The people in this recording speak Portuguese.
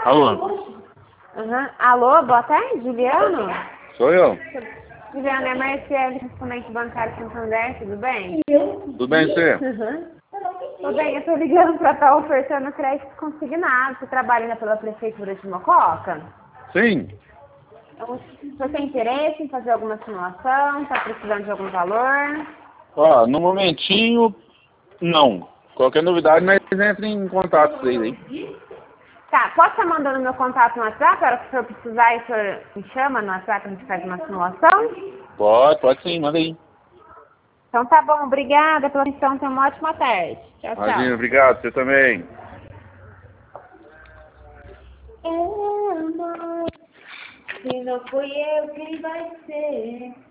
Alô? Uhum. Alô, boa tarde, Juliano? Sou eu. Juliano, é Marciele, correspondente bancário Santander, tudo bem? Tudo bem, você? Uhum. Tudo bem, eu tô ligando pra estar ofertando crédito consignado. Você trabalha ainda pela Prefeitura de Mococa? Sim. Então, você tem interesse em fazer alguma simulação? Tá precisando de algum valor? Ó, no momentinho, não. Qualquer novidade, nós entramos em contato com vocês aí. Tá, posso estar mandando meu contato no WhatsApp? Para que o senhor precisar, o senhor me chama no WhatsApp, a gente faz uma simulação? Pode sim, manda aí. Então tá bom, obrigada pela atenção, tenha uma ótima tarde. Tchau, Imagina, tchau. obrigado, você também. Amor, se não fui eu, quem vai ser?